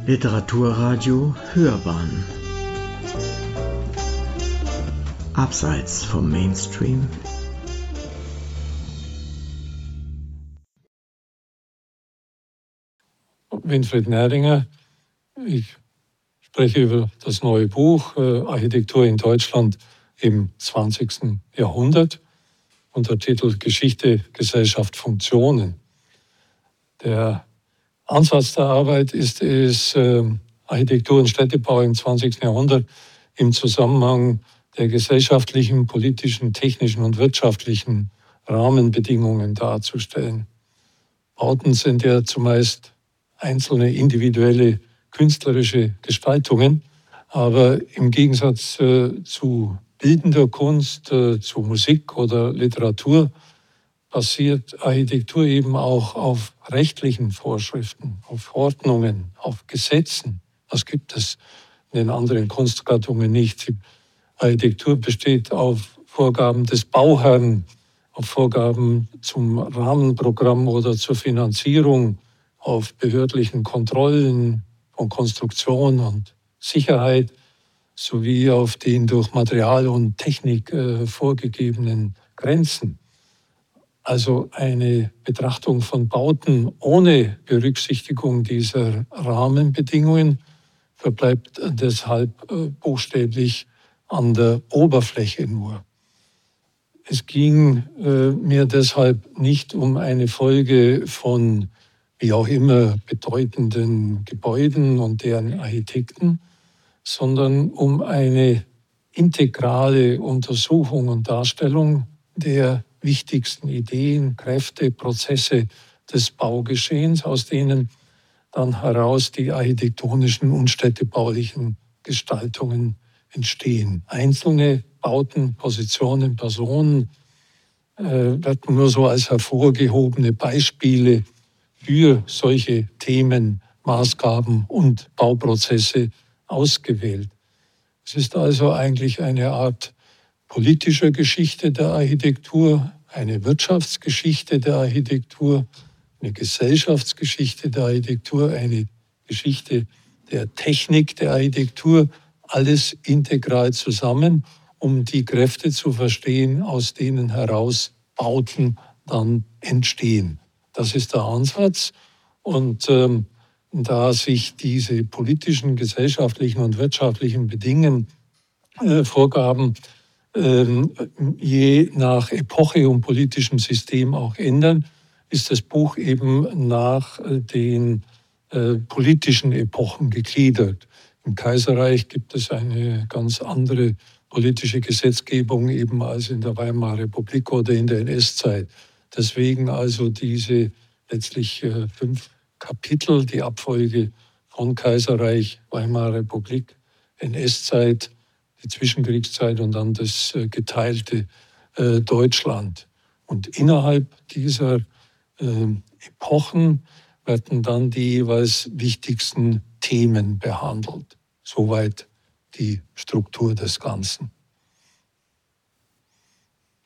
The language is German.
Literaturradio Hörbahn Abseits vom Mainstream. Winfried Nähringer. Ich spreche über das neue Buch Architektur in Deutschland im 20. Jahrhundert unter Titel Geschichte, Gesellschaft, Funktionen. Der Ansatz der Arbeit ist es, Architektur und Städtebau im 20. Jahrhundert im Zusammenhang der gesellschaftlichen, politischen, technischen und wirtschaftlichen Rahmenbedingungen darzustellen. Bauten sind ja zumeist einzelne individuelle künstlerische Gestaltungen, aber im Gegensatz zu bildender Kunst, zu Musik oder Literatur basiert Architektur eben auch auf rechtlichen Vorschriften, auf Ordnungen, auf Gesetzen. Das gibt es in den anderen Kunstgattungen nicht. Die Architektur besteht auf Vorgaben des Bauherrn, auf Vorgaben zum Rahmenprogramm oder zur Finanzierung, auf behördlichen Kontrollen von Konstruktion und Sicherheit sowie auf den durch Material und Technik vorgegebenen Grenzen. Also eine Betrachtung von Bauten ohne Berücksichtigung dieser Rahmenbedingungen verbleibt deshalb buchstäblich an der Oberfläche nur. Es ging mir deshalb nicht um eine Folge von wie auch immer bedeutenden Gebäuden und deren Architekten, sondern um eine integrale Untersuchung und Darstellung der wichtigsten Ideen, Kräfte, Prozesse des Baugeschehens, aus denen dann heraus die architektonischen und städtebaulichen Gestaltungen entstehen. Einzelne Bauten, Positionen, Personen werden nur so als hervorgehobene Beispiele für solche Themen, Maßgaben und Bauprozesse ausgewählt. Es ist also eigentlich eine Art politischer Geschichte der Architektur, eine Wirtschaftsgeschichte der Architektur, eine Gesellschaftsgeschichte der Architektur, eine Geschichte der Technik der Architektur, alles integral zusammen, um die Kräfte zu verstehen, aus denen heraus Bauten dann entstehen. Das ist der Ansatz. Und da sich diese politischen, gesellschaftlichen und wirtschaftlichen Vorgaben je nach Epoche und politischem System auch ändern, ist das Buch eben nach den politischen Epochen gegliedert. Im Kaiserreich gibt es eine ganz andere politische Gesetzgebung eben als in der Weimarer Republik oder in der NS-Zeit. Deswegen also diese letztlich 5 Kapitel, die Abfolge von Kaiserreich, Weimarer Republik, NS-Zeit, die Zwischenkriegszeit und dann das geteilte Deutschland. Und innerhalb dieser Epochen werden dann die jeweils wichtigsten Themen behandelt. Soweit die Struktur des Ganzen.